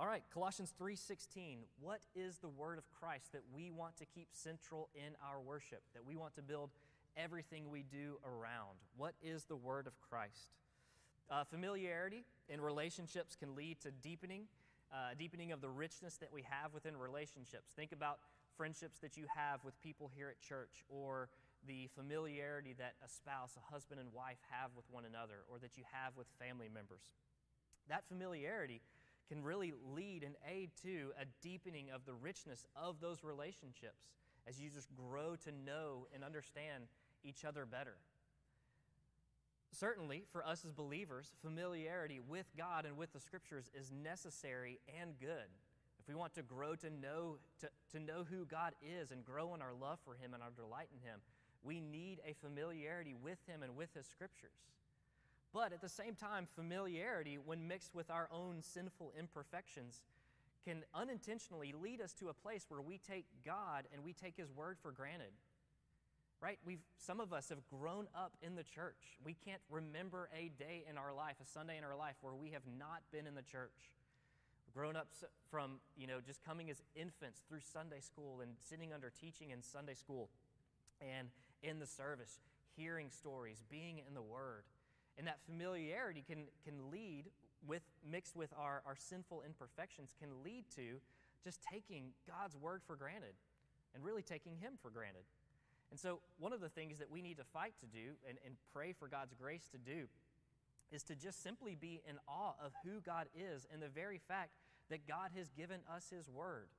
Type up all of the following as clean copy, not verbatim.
All right, Colossians 3:16. What is the word of Christ that we want to keep central in our worship, that we want to build everything we do around? What is the word of Christ? Familiarity in relationships can lead to deepening of the richness that we have within relationships. Think about friendships that you have with people here at church, or the familiarity that a spouse, a husband and wife have with one another, or that you have with family members. That familiarity can really lead and aid to a deepening of the richness of those relationships as you just grow to know and understand each other better. Certainly, for us as believers, familiarity with God and with the Scriptures is necessary and good. If we want to grow to know who God is and grow in our love for Him and our delight in Him, we need a familiarity with Him and with His Scriptures. But at the same time, familiarity, when mixed with our own sinful imperfections, can unintentionally lead us to a place where we take God and we take His Word for granted. Right? Some of us have grown up in the church. We can't remember a day in our life, a Sunday in our life, where we have not been in the church. We've grown up from, just coming as infants through Sunday school and sitting under teaching in Sunday school and in the service, hearing stories, being in the Word. And that familiarity can lead, mixed with our sinful imperfections, can lead to just taking God's Word for granted and really taking Him for granted. And so one of the things that we need to fight to do and pray for God's grace to do is to just simply be in awe of who God is and the very fact that God has given us His Word.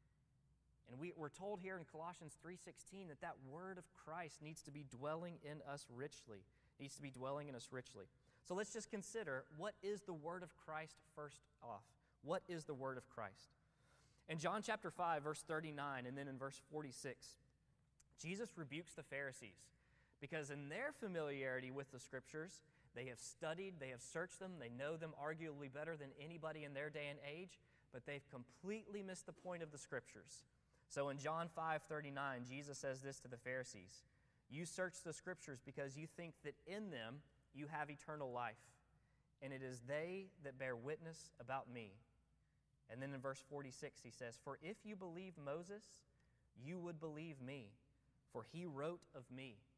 And we're told here in Colossians 3:16 that Word of Christ needs to be dwelling in us richly. Needs to be dwelling in us richly. So let's just consider, what is the Word of Christ first off? What is the Word of Christ? In John chapter 5, verse 39, and then in verse 46, Jesus rebukes the Pharisees because in their familiarity with the Scriptures, they have studied, they have searched them, they know them arguably better than anybody in their day and age, but they've completely missed the point of the Scriptures. So in John 5:39, Jesus says this to the Pharisees: "You search the Scriptures because you think that in them you have eternal life, and it is they that bear witness about me." And then in verse 46, he says, "For if you believe Moses, you would believe me, for he wrote of me."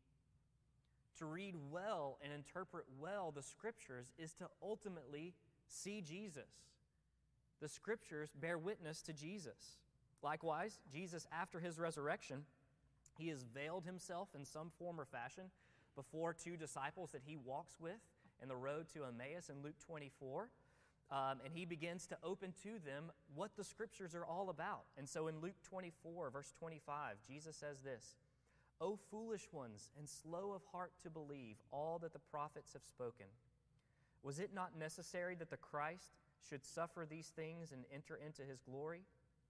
To read well and interpret well the Scriptures is to ultimately see Jesus. The Scriptures bear witness to Jesus. Likewise, Jesus, after His resurrection, He has veiled Himself in some form or fashion before two disciples that He walks with in the road to Emmaus in Luke 24. And He begins to open to them what the Scriptures are all about. And so in Luke 24, verse 25, Jesus says this: "O foolish ones, and slow of heart to believe all that the prophets have spoken. Was it not necessary that the Christ should suffer these things and enter into His glory?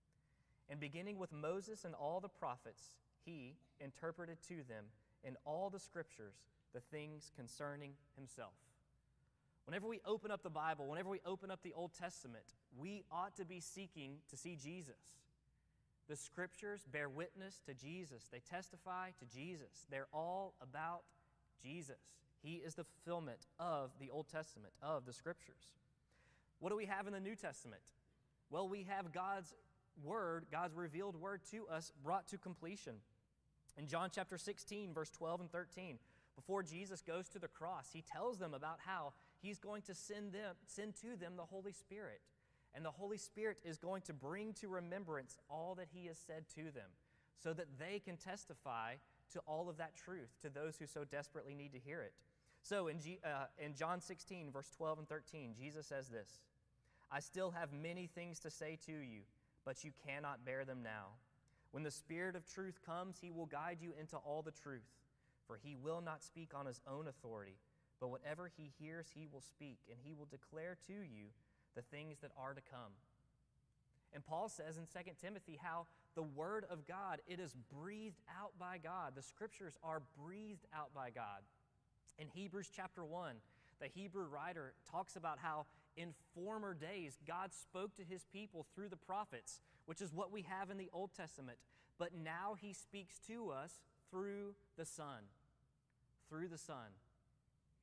And beginning with Moses and all the prophets, He interpreted to them in all the Scriptures the things concerning Himself." Whenever we open up the Bible, whenever we open up the Old Testament, we ought to be seeking to see Jesus. The Scriptures bear witness to Jesus. They testify to Jesus. They're all about Jesus. He is the fulfillment of the Old Testament, of the Scriptures. What do we have in the New Testament? Well, we have God's Word, God's revealed Word to us, brought to completion. In John chapter 16, verse 12 and 13, before Jesus goes to the cross, He tells them about how He's going to send to them the Holy Spirit. And the Holy Spirit is going to bring to remembrance all that He has said to them, so that they can testify to all of that truth to those who so desperately need to hear it. So in John 16, verse 12 and 13, Jesus says this: "I still have many things to say to you, but you cannot bear them now. When the Spirit of truth comes, He will guide you into all the truth. For He will not speak on His own authority, but whatever He hears He will speak, and He will declare to you the things that are to come." And Paul says in 2 Timothy how the Word of God, it is breathed out by God. The Scriptures are breathed out by God. In Hebrews chapter 1, the Hebrew writer talks about how in former days God spoke to His people through the prophets, which is what we have in the Old Testament. But now He speaks to us through the Son. Through the Son.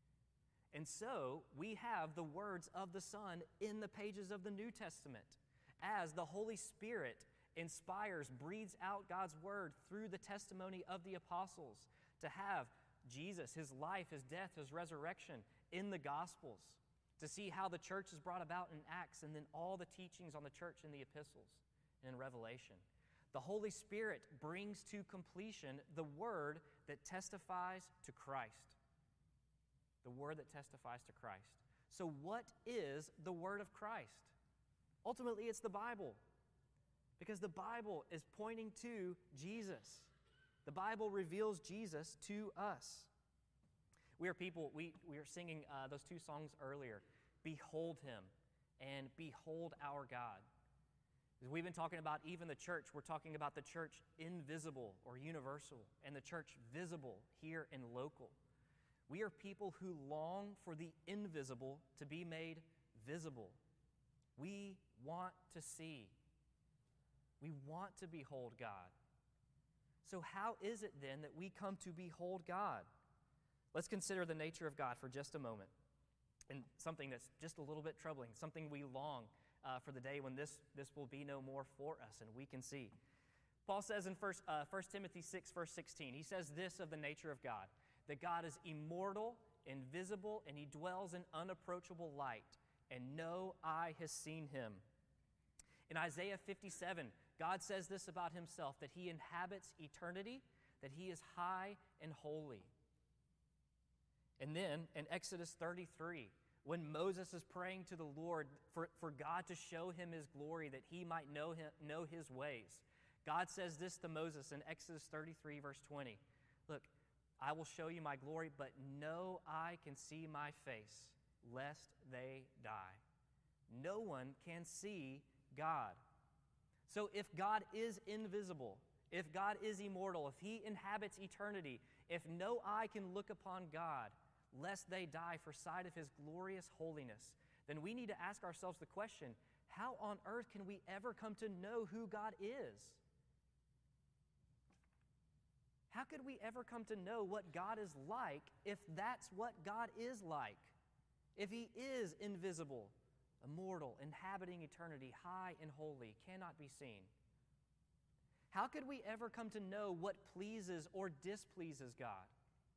And so we have the words of the Son in the pages of the New Testament. As the Holy Spirit inspires, breathes out God's word through the testimony of the apostles, to have Jesus, his life, his death, his resurrection in the Gospels, to see how the church is brought about in Acts, and then all the teachings on the church in the epistles and in Revelation. The Holy Spirit brings to completion the word that testifies to Christ. The word that testifies to Christ. So what is the word of Christ? Ultimately, it's the Bible. Because the Bible is pointing to Jesus. The Bible reveals Jesus to us. We are people, we are singing those two songs earlier. Behold him and behold our God. As we've been talking about even the church, we're talking about the church invisible or universal, and the church visible here and local. We are people who long for the invisible to be made visible. We want to see. We want to behold God. So how is it then that we come to behold God? Let's consider the nature of God for just a moment. And something that's just a little bit troubling, something we long for the day when this will be no more for us and we can see. Paul says in 1 Timothy 6, verse 16, he says this of the nature of God, that God is immortal, invisible, and he dwells in unapproachable light, and no eye has seen him. In Isaiah 57, God says this about himself, that he inhabits eternity, that he is high and holy. And then in Exodus 33, when Moses is praying to the Lord for God to show him his glory, that he might know his ways, God says this to Moses in Exodus 33, verse 20. Look, I will show you my glory, but no eye can see my face, lest they die. No one can see God. So if God is invisible, if God is immortal, if he inhabits eternity, if no eye can look upon God, lest they die for sight of his glorious holiness, then we need to ask ourselves the question, how on earth can we ever come to know who God is? How could we ever come to know what God is like if that's what God is like? If he is invisible, immortal, inhabiting eternity, high and holy, cannot be seen. How could we ever come to know what pleases or displeases God?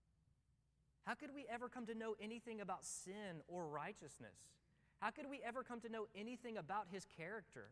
How could we ever come to know anything about sin or righteousness? How could we ever come to know anything about his character?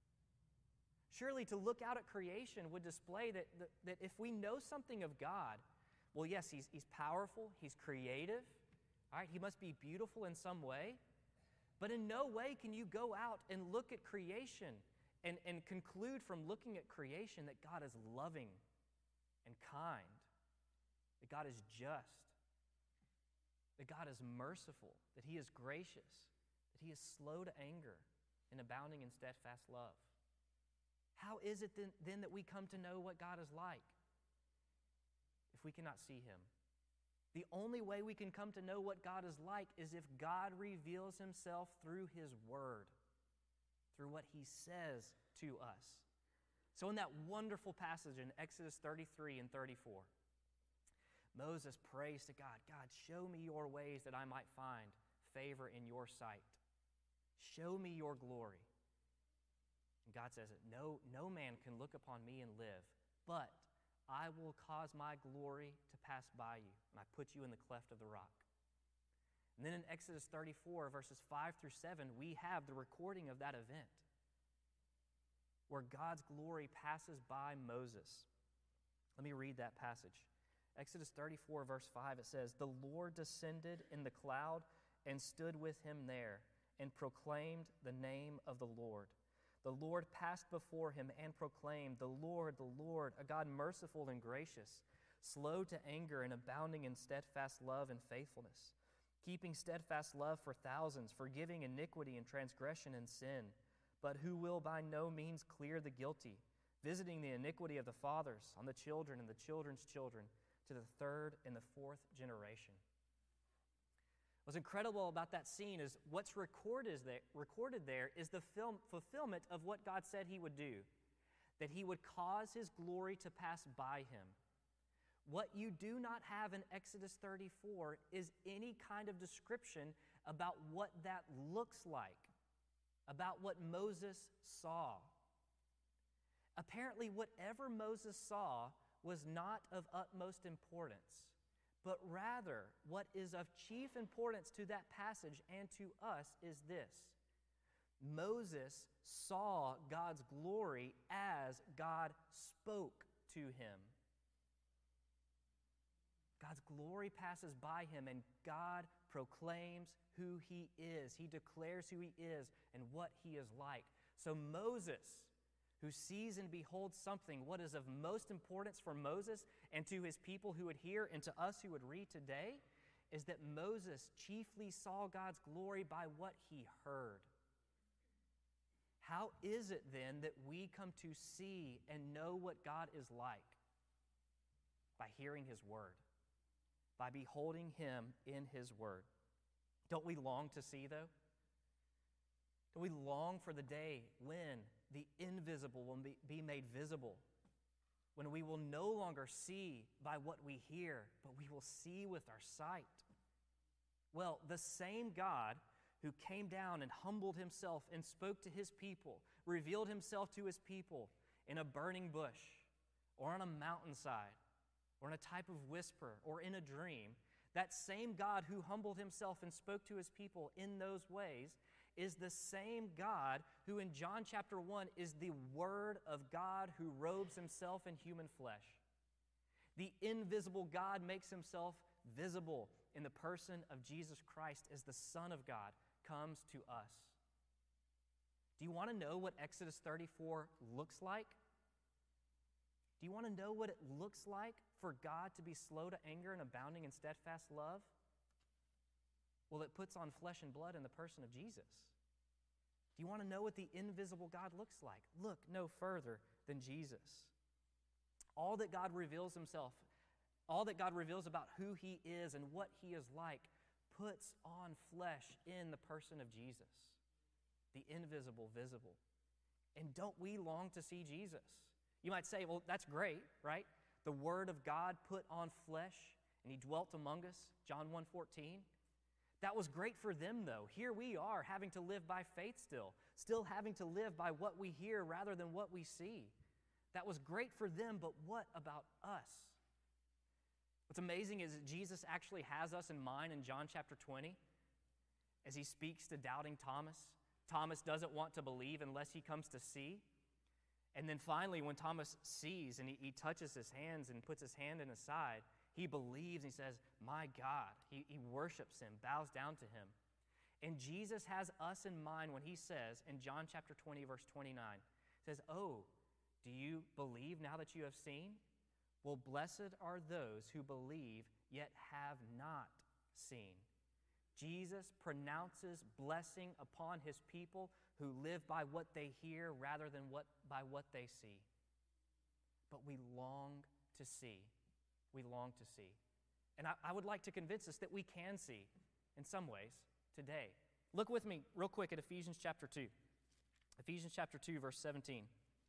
Surely to look out at creation would display that if we know something of God, well, yes, he's powerful, he's creative, all right, he must be beautiful in some way, but in no way can you go out and look at creation and conclude from looking at creation that God is loving and kind, that God is just, that God is merciful, that he is gracious, that he is slow to anger and abounding in steadfast love. How is it then that we come to know what God is like if we cannot see him? The only way we can come to know what God is like is if God reveals himself through his word, through what he says to us. So in that wonderful passage in Exodus 33 and 34, Moses prays to God, God, show me your ways that I might find favor in your sight. Show me your glory. And God says that no man can look upon me and live, but I will cause my glory to pass by you, and I put you in the cleft of the rock. And then in Exodus 34, verses 5 through 7, we have the recording of that event where God's glory passes by Moses. Let me read that passage. Exodus 34, verse 5, it says, "The Lord descended in the cloud and stood with him there and proclaimed the name of the Lord. The Lord passed before him and proclaimed, the Lord, a God merciful and gracious, slow to anger and abounding in steadfast love and faithfulness, keeping steadfast love for thousands, forgiving iniquity and transgression and sin, but who will by no means clear the guilty, visiting the iniquity of the fathers on the children and the children's children to the third and the fourth generation." What's incredible about that scene is what's recorded there is the fulfillment of what God said he would do, that he would cause his glory to pass by him. What you do not have in Exodus 34 is any kind of description about what that looks like, about what Moses saw. Apparently, whatever Moses saw was not of utmost importance, but rather what is of chief importance to that passage and to us is this. Moses saw God's glory as God spoke to him. God's glory passes by him, and God proclaims who he is. He declares who he is and what he is like. So Moses, who sees and beholds something, what is of most importance for Moses and to his people who would hear and to us who would read today, is that Moses chiefly saw God's glory by what he heard. How is it then that we come to see and know what God is like? By hearing his word, by beholding him in his word. Don't we long to see, though? Do we long for the day when the invisible will be made visible? When we will no longer see by what we hear, but we will see with our sight. Well, the same God who came down and humbled himself and spoke to his people, revealed himself to his people in a burning bush or on a mountainside or in a type of whisper or in a dream, that same God who humbled himself and spoke to his people in those ways is the same God who in John chapter 1 is the Word of God who robes himself in human flesh. The invisible God makes himself visible in the person of Jesus Christ as the Son of God comes to us. Do you want to know what Exodus 34 looks like? Do you want to know what it looks like for God to be slow to anger and abounding in steadfast love? Well, it puts on flesh and blood in the person of Jesus. Do you want to know what the invisible God looks like? Look no further than Jesus. All that God reveals himself, all that God reveals about who he is and what he is like, puts on flesh in the person of Jesus, the invisible visible. And don't we long to see Jesus? You might say, well, that's great, right? The Word of God put on flesh, and he dwelt among us, John 1:14. That was great for them, though. Here we are having to live by faith still having to live by what we hear rather than what we see. That was great for them, but what about us? What's amazing is that Jesus actually has us in mind in John chapter 20 as he speaks to doubting Thomas. Thomas doesn't want to believe unless he comes to see. And then finally, when Thomas sees and he touches his hands and puts his hand in his side, he believes and he says, my God. He worships him, bows down to him. And Jesus has us in mind when he says in John chapter 20, verse 29, says, oh, do you believe now that you have seen? Well, blessed are those who believe yet have not seen. Jesus pronounces blessing upon his people who live by what they hear rather than by what they see. But we long to see. We long to see. And I would like to convince us that we can see in some ways today. Look with me real quick at Ephesians chapter 2. Ephesians chapter 2, verse 17.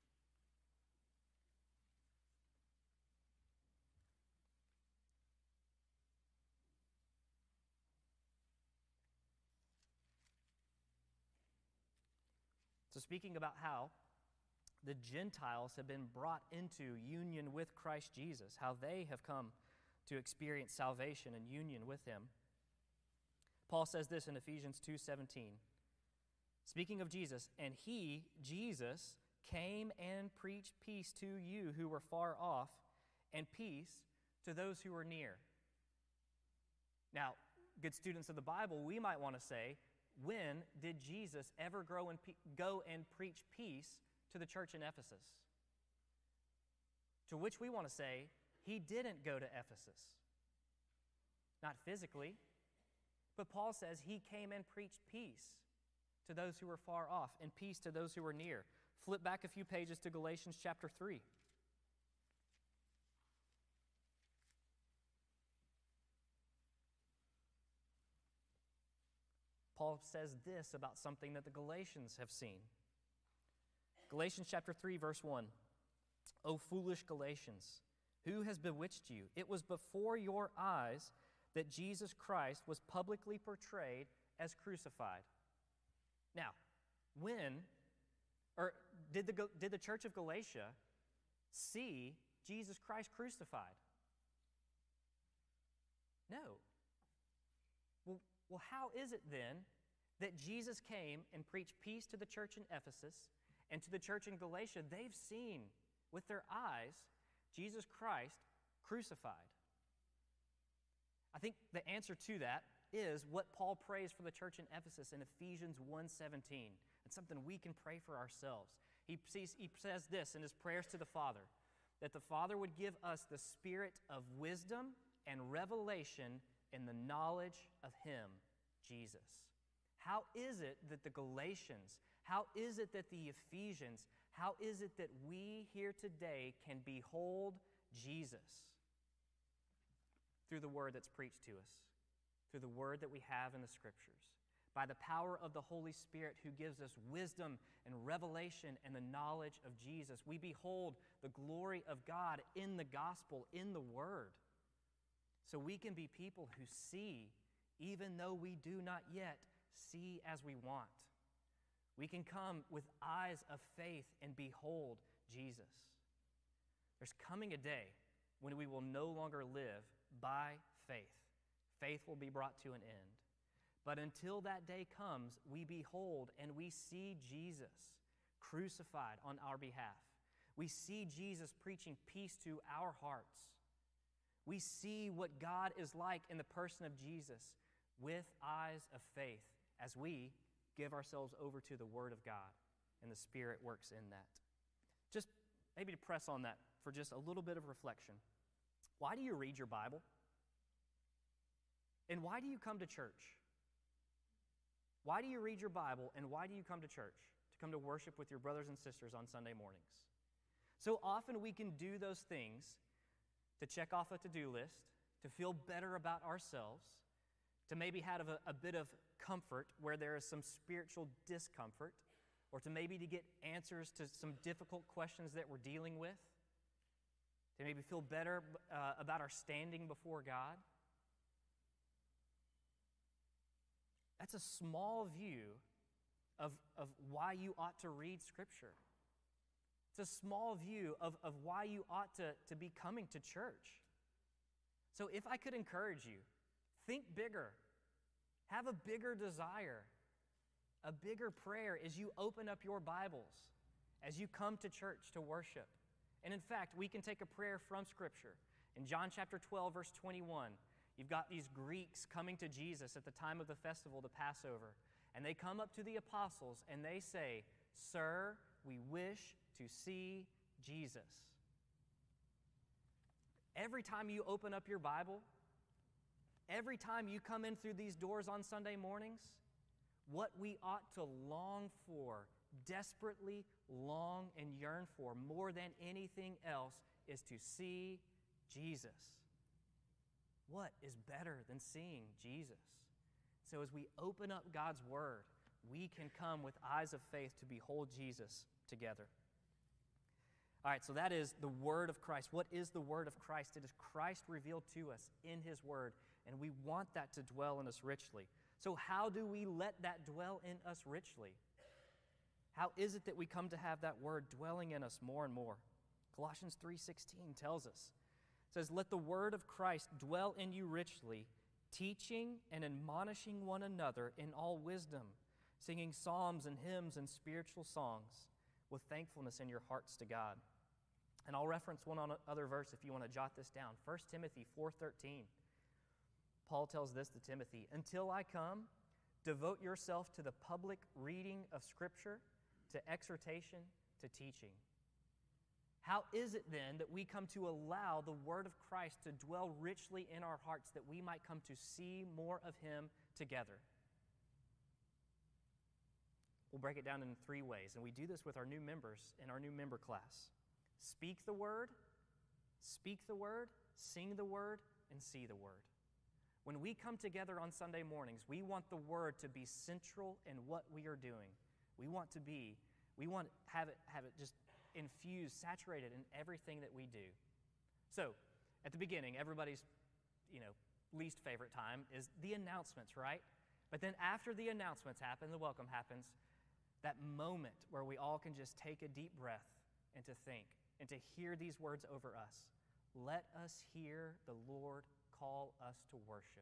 So speaking about how the Gentiles have been brought into union with Christ Jesus, how they have come to experience salvation and union with him. Paul says this in Ephesians 2:17. Speaking of Jesus, and he, Jesus, came and preached peace to you who were far off, and peace to those who were near. Now, good students of the Bible, we might want to say, when did Jesus ever go and preach peace to the church in Ephesus? To which we want to say, he didn't go to Ephesus. Not physically, but Paul says he came and preached peace to those who were far off and peace to those who were near. Flip back a few pages to Galatians chapter 3. Paul says this about something that the Galatians have seen. Galatians chapter 3, verse 1. O foolish Galatians, who has bewitched you? It was before your eyes that Jesus Christ was publicly portrayed as crucified. Now, When, or did the church of Galatia see Jesus Christ crucified? No. Well, how is it then that Jesus came and preached peace to the church in Ephesus and to the church in Galatia? They've seen with their eyes Jesus Christ crucified. I think the answer to that is what Paul prays for the church in Ephesus in Ephesians 1:17. It's something we can pray for ourselves. He says this in his prayers to the Father, that the Father would give us the spirit of wisdom and revelation in the knowledge of Him, Jesus. How is it that the Galatians, how is it that the Ephesians, how is it that we here today can behold Jesus? Through the word that's preached to us, through the word that we have in the Scriptures, by the power of the Holy Spirit who gives us wisdom and revelation and the knowledge of Jesus. We behold the glory of God in the gospel, in the word. So we can be people who see, even though we do not yet see as we want. We can come with eyes of faith and behold Jesus. There's coming a day when we will no longer live by faith. Faith will be brought to an end. But until that day comes, we behold and we see Jesus crucified on our behalf. We see Jesus preaching peace to our hearts. We see what God is like in the person of Jesus with eyes of faith as we give ourselves over to the Word of God and the Spirit works in that. Just maybe to press on that for just a little bit of reflection. Why do you read your Bible? And why do you come to church? Why do you read your Bible and why do you come to church? To come to worship with your brothers and sisters on Sunday mornings. So often we can do those things to check off a to-do list, to feel better about ourselves, to maybe have a bit of comfort where there is some spiritual discomfort, or to maybe to get answers to some difficult questions that we're dealing with, to maybe feel better about our standing before God. That's a small view of why you ought to read Scripture. It's a small view of why you ought to be coming to church. So if I could encourage you, think bigger. Have a bigger desire, a bigger prayer as you open up your Bibles, as you come to church to worship. And in fact, we can take a prayer from Scripture. In John chapter 12, verse 21, you've got these Greeks coming to Jesus at the time of the festival, the Passover. And they come up to the apostles and they say, "Sir, we wish to see Jesus." Every time you open up your Bible, every time you come in through these doors on Sunday mornings, what we ought to long for, desperately long and yearn for more than anything else, is to see Jesus. What is better than seeing Jesus? So as we open up God's Word, we can come with eyes of faith to behold Jesus together. All right, so that is the Word of Christ. What is the Word of Christ? It is Christ revealed to us in His Word, and we want that to dwell in us richly. So how do we let that dwell in us richly? How is it that we come to have that Word dwelling in us more and more? Colossians 3:16 tells us. It says, "Let the word of Christ dwell in you richly, teaching and admonishing one another in all wisdom, singing psalms and hymns and spiritual songs with thankfulness in your hearts to God." And I'll reference one other verse if you want to jot this down. 1 Timothy 4:13. Paul tells this to Timothy, "Until I come, devote yourself to the public reading of Scripture, to exhortation, to teaching." How is it then that we come to allow the Word of Christ to dwell richly in our hearts that we might come to see more of Him together? We'll break it down in 3 ways, and we do this with our new members in our new member class. Speak the Word, sing the Word, and see the Word. When we come together on Sunday mornings, we want the Word to be central in what we are doing. We want to have it just infused, saturated in everything that we do. So, at the beginning, everybody's, least favorite time is the announcements, right? But then after the announcements happen, the welcome happens, that moment where we all can just take a deep breath and to think and to hear these words over us. Let us hear the Lord call us to worship.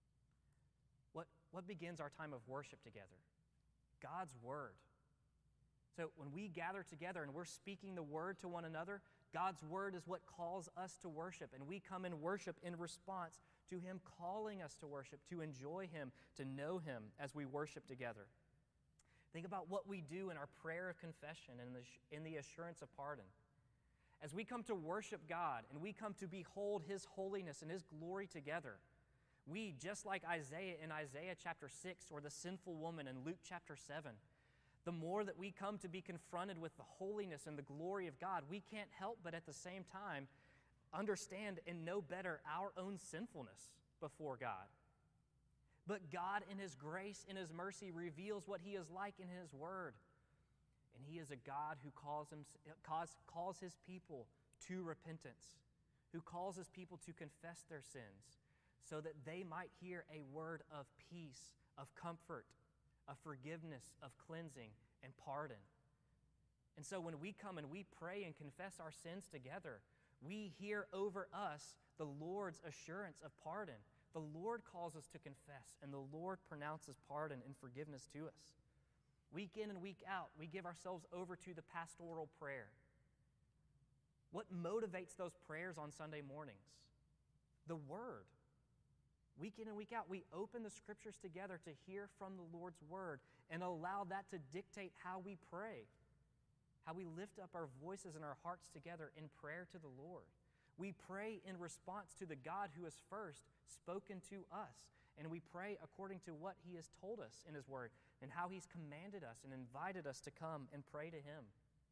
What begins our time of worship together? God's word. So when we gather together and we're speaking the word to one another, God's word is what calls us to worship, and we come and worship in response to Him calling us to worship, to enjoy Him, to know Him as we worship together. Think about what we do in our prayer of confession and in the assurance of pardon. As we come to worship God and we come to behold His holiness and His glory together, we, just like Isaiah in Isaiah chapter 6 or the sinful woman in Luke chapter 7, the more that we come to be confronted with the holiness and the glory of God, we can't help but at the same time understand and know better our own sinfulness before God. But God, in His grace and His mercy, reveals what He is like in His Word. And He is a God who calls His people to repentance, who calls His people to confess their sins, so that they might hear a word of peace, of comfort, of forgiveness, of cleansing, and pardon. And so when we come and we pray and confess our sins together, we hear over us the Lord's assurance of pardon. The Lord calls us to confess, and the Lord pronounces pardon and forgiveness to us. Week in and week out, we give ourselves over to the pastoral prayer. What motivates those prayers on Sunday mornings? The Word. Week in and week out, we open the Scriptures together to hear from the Lord's Word and allow that to dictate how we pray, how we lift up our voices and our hearts together in prayer to the Lord. We pray in response to the God who has first spoken to us, and we pray according to what He has told us in His Word and how He's commanded us and invited us to come and pray to Him.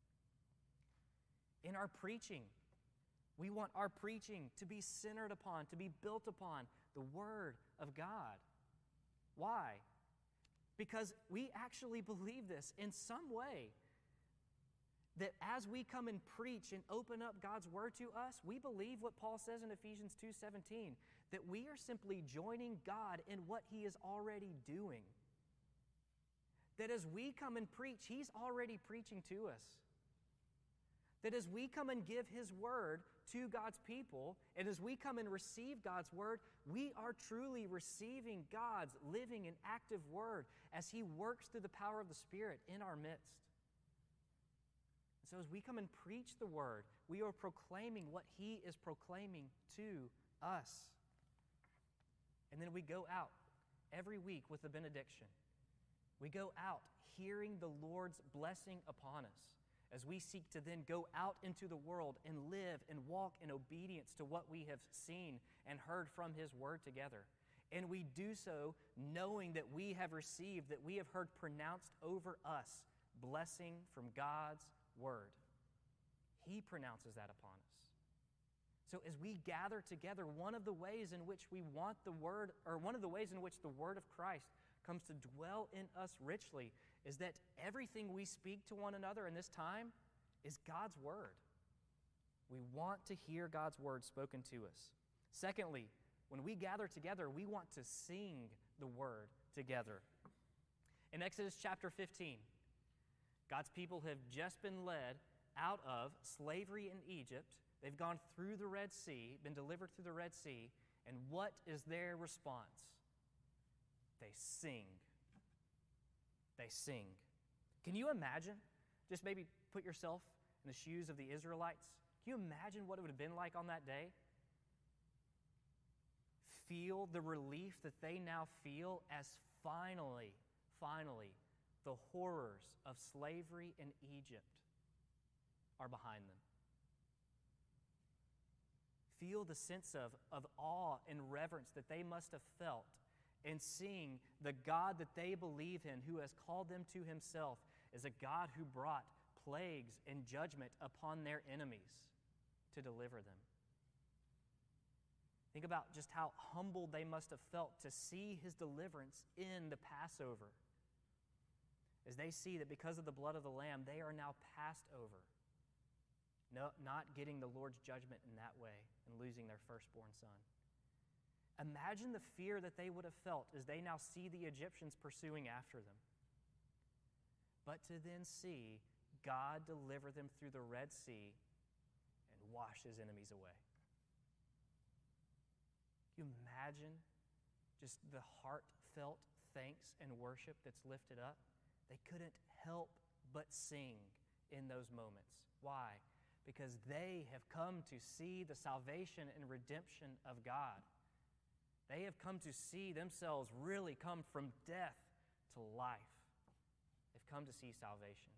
In our preaching, we want our preaching to be centered upon, to be built upon the Word of God. Why? Because we actually believe this in some way, that as we come and preach and open up God's Word to us, we believe what Paul says in Ephesians 2:17, that we are simply joining God in what He is already doing. That as we come and preach, He's already preaching to us. That as we come and give His Word to God's people, and as we come and receive God's Word, we are truly receiving God's living and active Word as He works through the power of the Spirit in our midst. So as we come and preach the Word, we are proclaiming what He is proclaiming to us. And then we go out every week with the benediction. We go out hearing the Lord's blessing upon us as we seek to then go out into the world and live and walk in obedience to what we have seen and heard from His Word together. And we do so knowing that we have received, that we have heard pronounced over us blessing from God's Word. He pronounces that upon us. So as we gather together, one of the ways in which we want the Word, or one of the ways in which the Word of Christ comes to dwell in us richly, is that everything we speak to one another in this time is God's Word. We want to hear God's Word spoken to us. Secondly, when we gather together, we want to sing the Word together. In Exodus chapter 15, God's people have just been led out of slavery in Egypt. They've gone through the Red Sea, been delivered through the Red Sea, and what is their response? They sing. They sing. Can you imagine? Just maybe put yourself in the shoes of the Israelites. Can you imagine what it would have been like on that day? Feel the relief that they now feel as finally, the horrors of slavery in Egypt are behind them. Feel the sense of awe and reverence that they must have felt in seeing the God that they believe in, who has called them to Himself, as a God who brought plagues and judgment upon their enemies to deliver them. Think about just how humbled they must have felt to see His deliverance in the Passover, as they see that because of the blood of the Lamb, they are now passed over, not getting the Lord's judgment in that way and losing their firstborn son. Imagine the fear that they would have felt as they now see the Egyptians pursuing after them. but to then see God deliver them through the Red Sea and wash his enemies away. Can you imagine just the heartfelt thanks and worship that's lifted up? They couldn't help but sing in those moments. Why? Because they have come to see the salvation and redemption of God. They have come to see themselves really come from death to life. They've come to see salvation.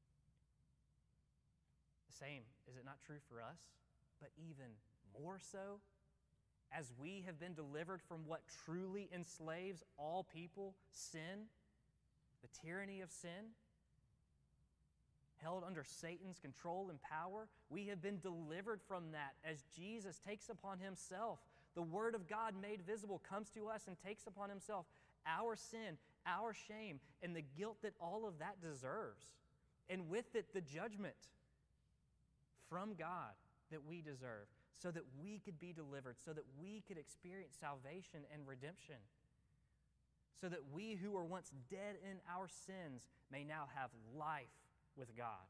The same, is it not true for us? But even more so, as we have been delivered from what truly enslaves all people, sin, the tyranny of sin, held under Satan's control and power, we have been delivered from that as Jesus takes upon himself. The Word of God made visible comes to us and takes upon himself our sin, our shame, and the guilt that all of that deserves. And with it, the judgment from God that we deserve, so that we could be delivered, so that we could experience salvation and redemption, so that we who were once dead in our sins may now have life with God.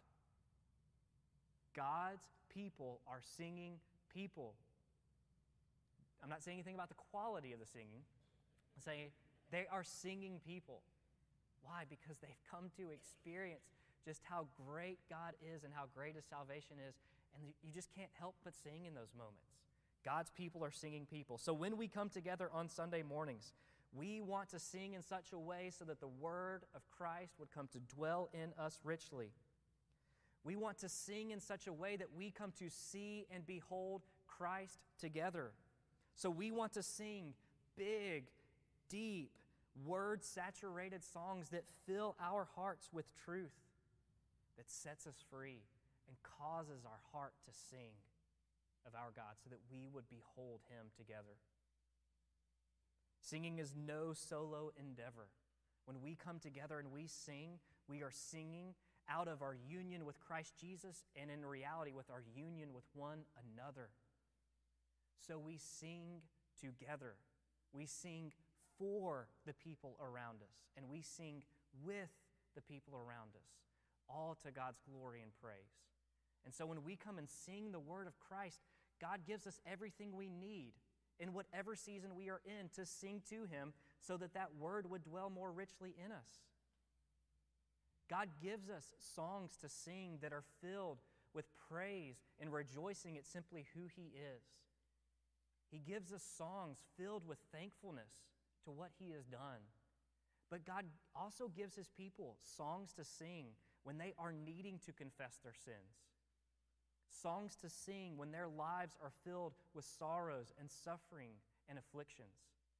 God's people are singing people. I'm not saying anything about the quality of the singing. I'm saying they are singing people. Why? Because they've come to experience just how great God is and how great his salvation is, and you just can't help but sing in those moments. God's people are singing people. So when we come together on Sunday mornings, we want to sing in such a way so that the word of Christ would come to dwell in us richly. We want to sing in such a way that we come to see and behold Christ together. So we want to sing big, deep, word-saturated songs that fill our hearts with truth, that sets us free and causes our heart to sing of our God so that we would behold him together. Singing is no solo endeavor. When we come together and we sing, we are singing out of our union with Christ Jesus and in reality with our union with one another. So we sing together. We sing for the people around us, and we sing with the people around us, all to God's glory and praise. And so when we come and sing the word of Christ, God gives us everything we need in whatever season we are in to sing to him so that that word would dwell more richly in us. God gives us songs to sing that are filled with praise and rejoicing at simply who he is. He gives us songs filled with thankfulness to what he has done. But God also gives his people songs to sing when they are needing to confess their sins. Songs to sing when their lives are filled with sorrows and suffering and afflictions.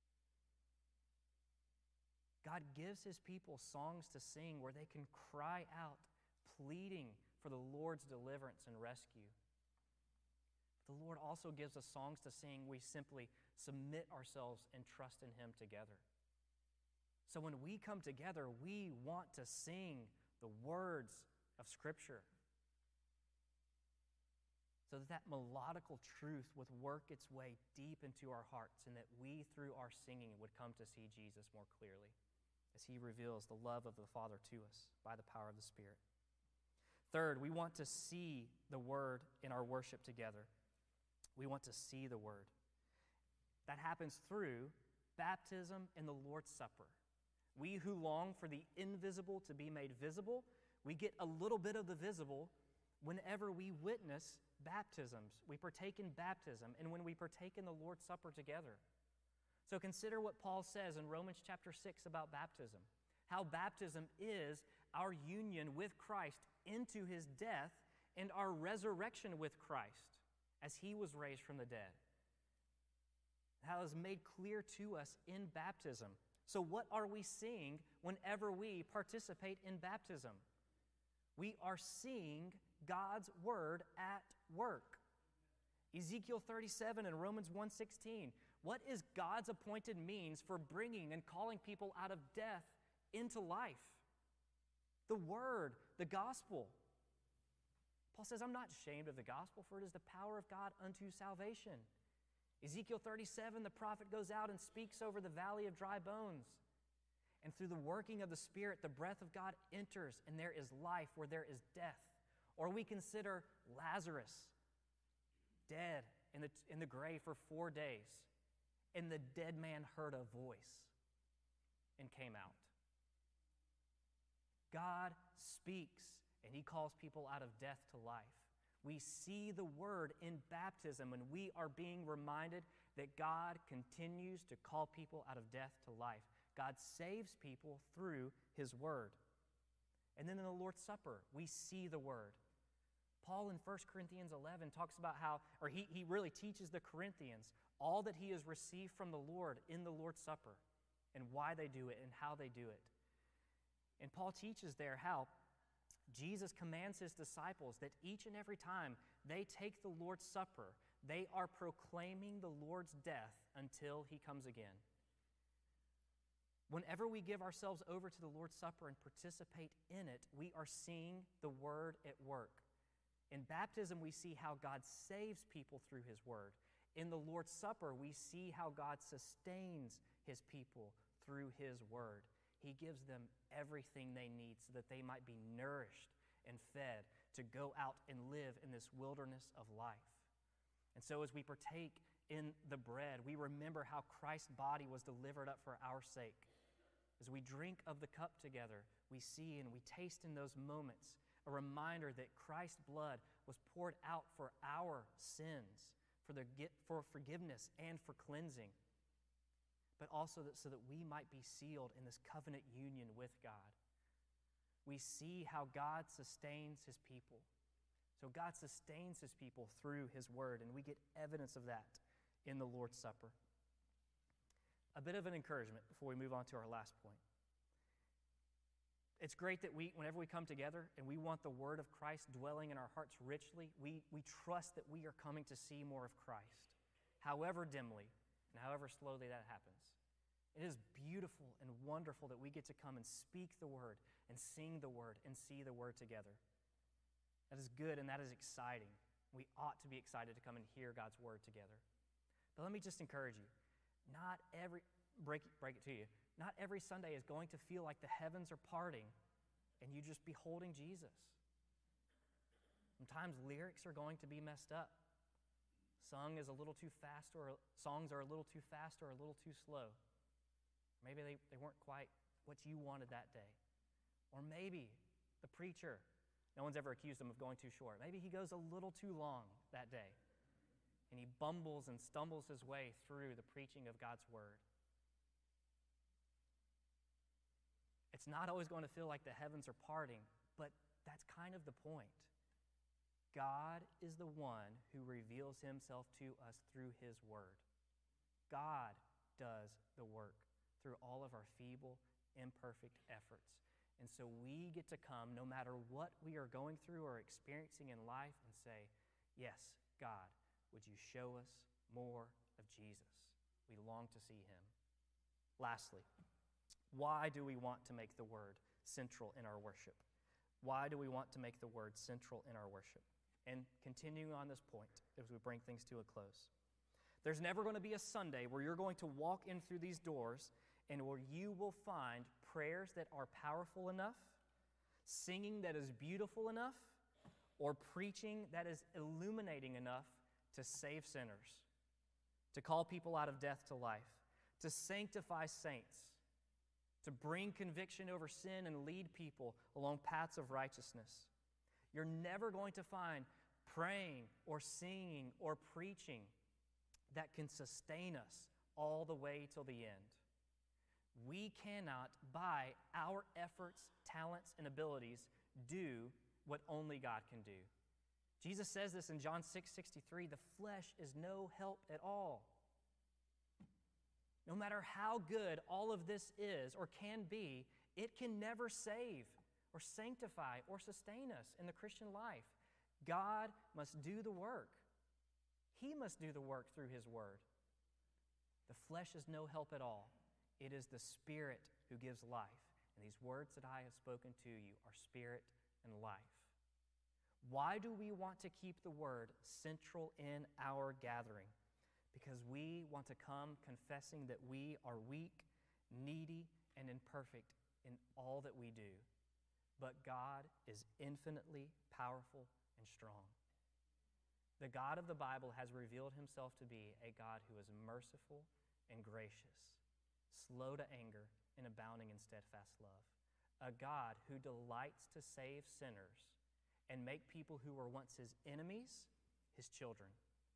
God gives his people songs to sing where they can cry out, pleading for the Lord's deliverance and rescue. The Lord also gives us songs to sing. We simply submit ourselves and trust in him together. So when we come together, we want to sing the words of Scripture so that that melodical truth would work its way deep into our hearts and that we, through our singing, would come to see Jesus more clearly as he reveals the love of the Father to us by the power of the Spirit. Third, we want to see the Word in our worship together. We want to see the Word. That happens through baptism and the Lord's Supper. We who long for the invisible to be made visible, we get a little bit of the visible whenever we witness baptisms. We partake in baptism and when we partake in the Lord's Supper together. So consider what Paul says in Romans chapter 6 about baptism. How baptism is our union with Christ into his death and our resurrection with Christ as he was raised from the dead. How it is made clear to us in baptism. So what are we seeing whenever we participate in baptism? We are seeing God's word at work. Ezekiel 37 and Romans 1:16. What is God's appointed means for bringing and calling people out of death into life? The word, the gospel. Paul says, I'm not ashamed of the gospel, for it is the power of God unto salvation. Ezekiel 37, the prophet goes out and speaks over the valley of dry bones. And through the working of the Spirit, the breath of God enters, and there is life where there is death. Or we consider Lazarus, dead in the grave for 4 days, and the dead man heard a voice and came out. God speaks, and he calls people out of death to life. We see the word in baptism, and we are being reminded that God continues to call people out of death to life. God saves people through his word. And then in the Lord's Supper, we see the word. Paul in 1 Corinthians 11 talks about how, or he really teaches the Corinthians all that he has received from the Lord in the Lord's Supper and why they do it and how they do it. And Paul teaches there how Jesus commands his disciples that each and every time they take the Lord's Supper, they are proclaiming the Lord's death until he comes again. Whenever we give ourselves over to the Lord's Supper and participate in it, we are seeing the word at work. In baptism, we see how God saves people through his word. In the Lord's Supper, we see how God sustains his people through his word. He gives them everything they need so that they might be nourished and fed to go out and live in this wilderness of life. And so as we partake in the bread, we remember how Christ's body was delivered up for our sake. As we drink of the cup together, we see and we taste in those moments a reminder that Christ's blood was poured out for our sins, for forgiveness and for cleansing, but also so that we might be sealed in this covenant union with God. We see how God sustains his people. So God sustains his people through his word, and we get evidence of that in the Lord's Supper. A bit of an encouragement before we move on to our last point. It's great that whenever we come together and we want the word of Christ dwelling in our hearts richly, we trust that we are coming to see more of Christ, however dimly and however slowly that happens. It is beautiful and wonderful that we get to come and speak the word and sing the word and see the word together. That is good and that is exciting. We ought to be excited to come and hear God's word together. But let me just encourage you. Break it to you. Not every Sunday is going to feel like the heavens are parting and you just beholding Jesus. Sometimes lyrics are going to be messed up. Songs are a little too fast or a little too slow. Maybe they weren't quite what you wanted that day. Or maybe the preacher, no one's ever accused him of going too short. Maybe he goes a little too long that day. And he bumbles and stumbles his way through the preaching of God's word. It's not always going to feel like the heavens are parting, but that's kind of the point. God is the one who reveals himself to us through his word. God does the work through all of our feeble, imperfect efforts. And so we get to come, no matter what we are going through or experiencing in life, and say, yes, God, would you show us more of Jesus? We long to see him. Lastly, why do we want to make the word central in our worship? Why do we want to make the word central in our worship? And continuing on this point as we bring things to a close. There's never going to be a Sunday where you're going to walk in through these doors and where you will find prayers that are powerful enough, singing that is beautiful enough, or preaching that is illuminating enough to save sinners, to call people out of death to life, to sanctify saints, to bring conviction over sin and lead people along paths of righteousness. You're never going to find praying or singing or preaching that can sustain us all the way till the end. We cannot, by our efforts, talents, and abilities, do what only God can do. Jesus says this in John 6:63, the flesh is no help at all. No matter how good all of this is or can be, it can never save or sanctify or sustain us in the Christian life. God must do the work. He must do the work through his word. The flesh is no help at all. It is the Spirit who gives life. And these words that I have spoken to you are spirit and life. Why do we want to keep the word central in our gathering? Because we want to come confessing that we are weak, needy, and imperfect in all that we do, but God is infinitely powerful and strong. The God of the Bible has revealed himself to be a God who is merciful and gracious, slow to anger and abounding in steadfast love, a God who delights to save sinners and make people who were once his enemies his children.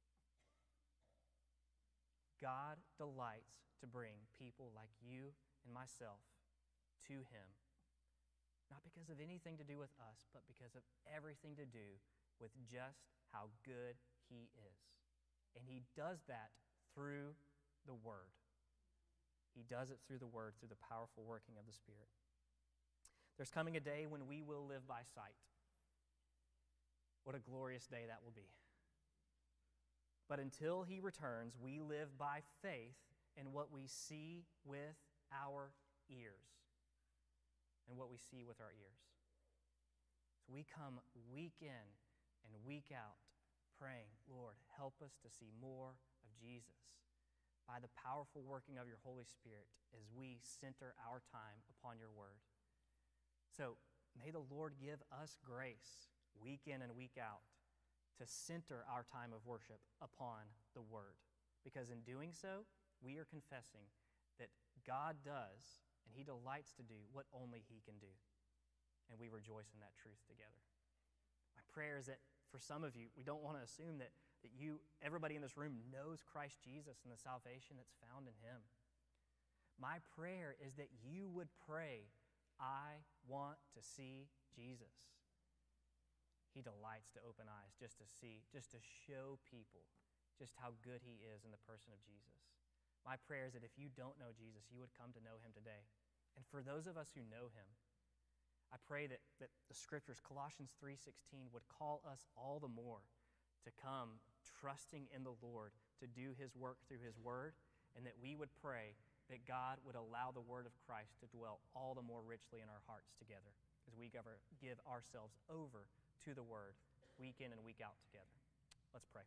God delights to bring people like you and myself to him, not because of anything to do with us, but because of everything to do with just how good he is. And he does that through the Word. He does it through the Word, through the powerful working of the Spirit. There's coming a day when we will live by sight. What a glorious day that will be. But until he returns, we live by faith in what we see with our ears. And what we see with our ears. So we come week in and week out praying, Lord, help us to see more of Jesus by the powerful working of your Holy Spirit as we center our time upon your word. So may the Lord give us grace week in and week out to center our time of worship upon the Word. Because in doing so, we are confessing that God does, and he delights to do, what only he can do. And we rejoice in that truth together. My prayer is that for some of you, we don't want to assume that everybody in this room knows Christ Jesus and the salvation that's found in him. My prayer is that you would pray, I want to see Jesus. He delights to open eyes just to show people just how good he is in the person of Jesus. My prayer is that if you don't know Jesus, you would come to know him today. And for those of us who know him, I pray that the scriptures, Colossians 3:16, would call us all the more to come trusting in the Lord to do his work through his word, and that we would pray that God would allow the word of Christ to dwell all the more richly in our hearts together as we give ourselves over to the word week in and week out together. Let's pray.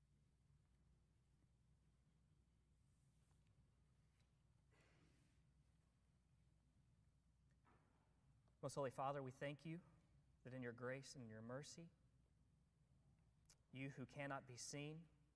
Most Holy Father, we thank you that in your grace and your mercy, you who cannot be seen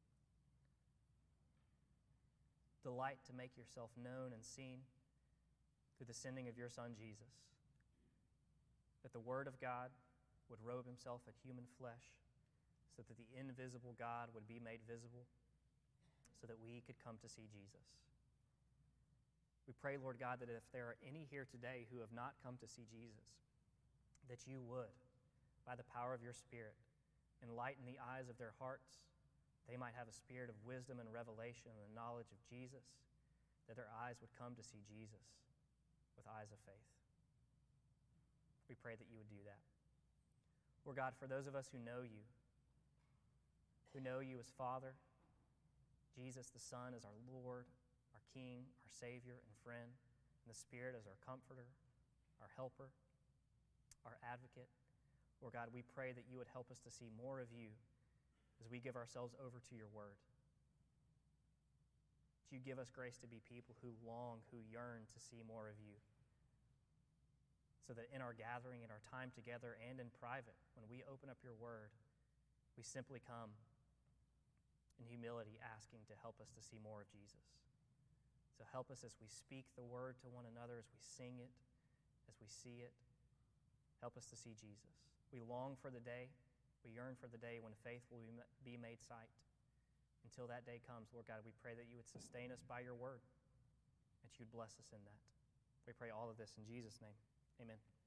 delight to make yourself known and seen through the sending of your Son, Jesus. That the Word of God would robe himself in human flesh so that the invisible God would be made visible so that we could come to see Jesus. We pray, Lord God, that if there are any here today who have not come to see Jesus, that you would, by the power of your Spirit, enlighten the eyes of their hearts. They might have a spirit of wisdom and revelation and the knowledge of Jesus, that their eyes would come to see Jesus with eyes of faith. We pray that you would do that. Lord God, for those of us who know you as Father, Jesus the Son as our Lord, our King, our Savior and friend, and the Spirit as our comforter, our helper, our advocate. Lord God, we pray that you would help us to see more of you as we give ourselves over to your word. That you give us grace to be people who long, who yearn to see more of you. So that in our gathering, in our time together, and in private, when we open up your word, we simply come in humility asking to help us to see more of Jesus. So help us as we speak the word to one another, as we sing it, as we see it. Help us to see Jesus. We long for the day, we yearn for the day when faith will be made sight. Until that day comes, Lord God, we pray that you would sustain us by your word, that you would bless us in that. We pray all of this in Jesus' name. Amen.